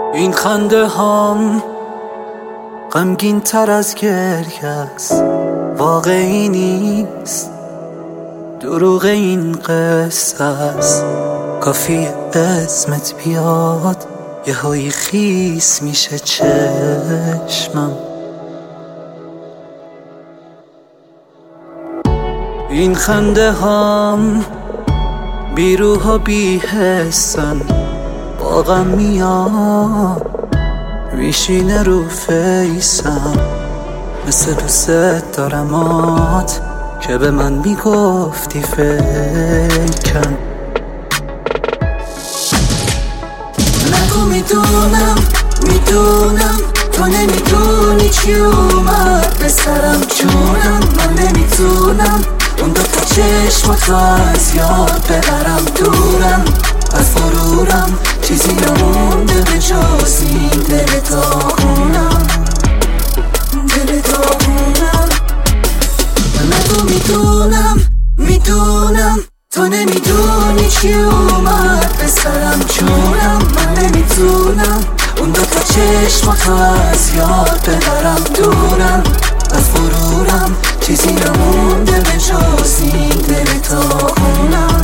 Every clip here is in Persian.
این خنده هام غمگین تر از گریه است، واقعی نیست، دروغ این قصه است. کافی اسمت بیاد یه هایی خیس میشه چشمم. این خنده هام بی روح و بی حسن، با غم میاد میشینه رو فیسم. مثل دوست دارمات که به من میگفتی فکرم. نگو میدونم تو نمیدونی چی اومد به سرم، چونم من نمیتونم اون دوتا چشماتو از یاد ببرم. دورم از فرورم چیزی نمونده به جز این دل داغونم. نگو میدونم تو نمیدونی چی اومد به سرم، چونم من نمیتونم اون دوتا چشماتو از یاد ببرم. دورم از فرورم چیزی نمونده به جز این دل داغونم.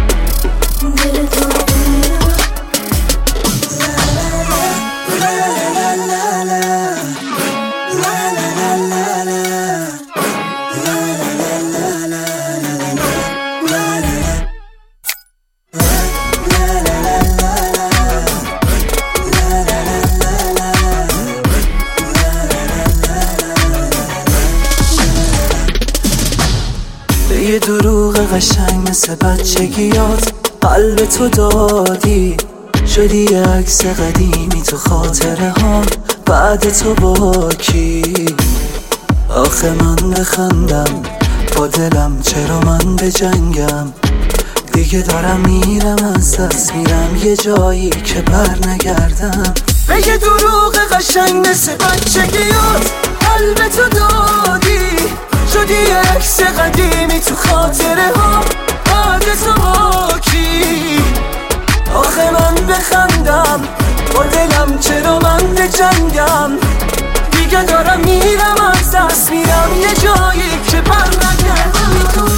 یه دروغ قشنگ مثل بچگیات قلب تو دادی، شدی یه عکس قدیمی تو خاطره ها بعد تو با کی. آخه من بخندم با دلم، چرا من بجنگم؟ دیگه دارم میرم از دست میرم یه جایی که بر نگردم. به یه دروغ قشنگ مثل بچگیات قلب تو دادی، شدی یه عکس قدیمی تو خاطره ها بعد تو با کی. آخه من بخندم با دلم، چرا من بجنگم؟ دیگه دارم میرم از دست میرم یه جایی که بر نگردم.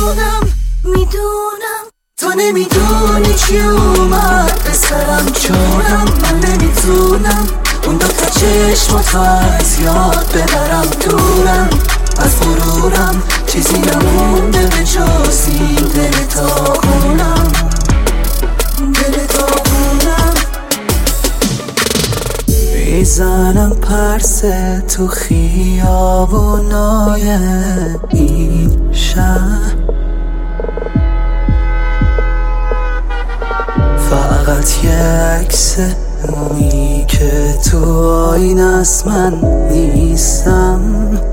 میدونم تو نمیدونی چی اومد به سرم، چونم من نمیتونم اون دوتا چشماتو از یاد ببرم. دورم از فرورم چیزی نمونده به جز این دل داغونم. میزنم پرسه تو خیابونای این شهر، فقط یه عکس اونی که تو آینه است من نیستم.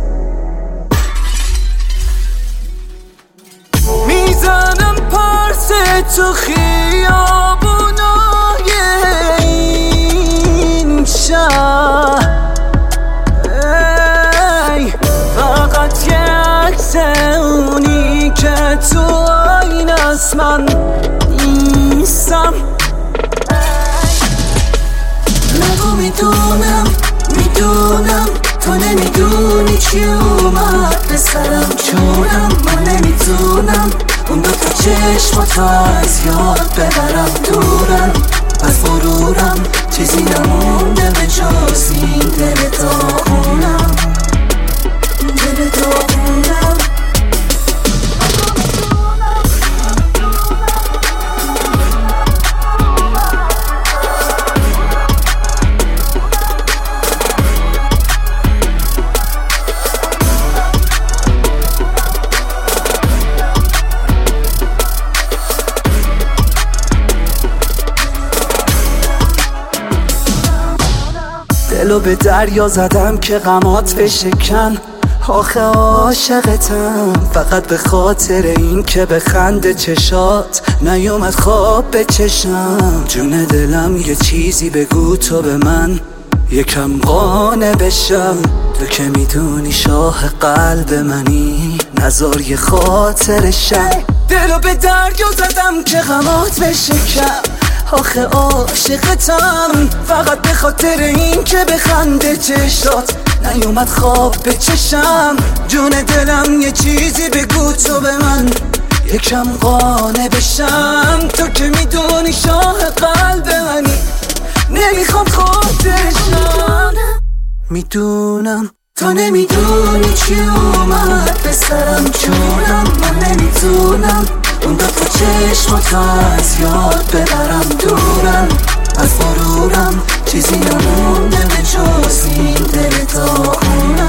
میزنم پرسه تو خیابونای این شهر، فقط یه عکس اونی که تو آینه است من نیستم. نگو میدونم تو نمیدونی چی اومد به سرم، چونم من نمیتونم اون دوتا چشماتو از یاد ببرم. دورم از فرورم چیزی نمونده به جز این دل داغونم. دلو به دریا زدم که غمات بشکن، آخه عاشقتم فقط به خاطر این که به خنده چشات نیومد خواب به چشم. جون دلم یه چیزی بگو تو به من یکم قانع بشم. تو که میدونی شاه قلب منی، نزار یه خاطر شم. دلو به دریا زدم که غمات بشکن، آخه عاشقتم فقط به خاطر این که بخنده چشات نیومد خواب به چشم. جون دلم یه چیزی بگو تو به من یکم قانع بشم. تو که میدونی شاه قلب منی نمیخوام خودشم. میدونم تو نمیدونی چی اومد به سرم جونم. من نمیتونم اون دفعه چشمات از یاد ببرم دورم از غرورم. چیزی نمونده به جز این دل تا خونم.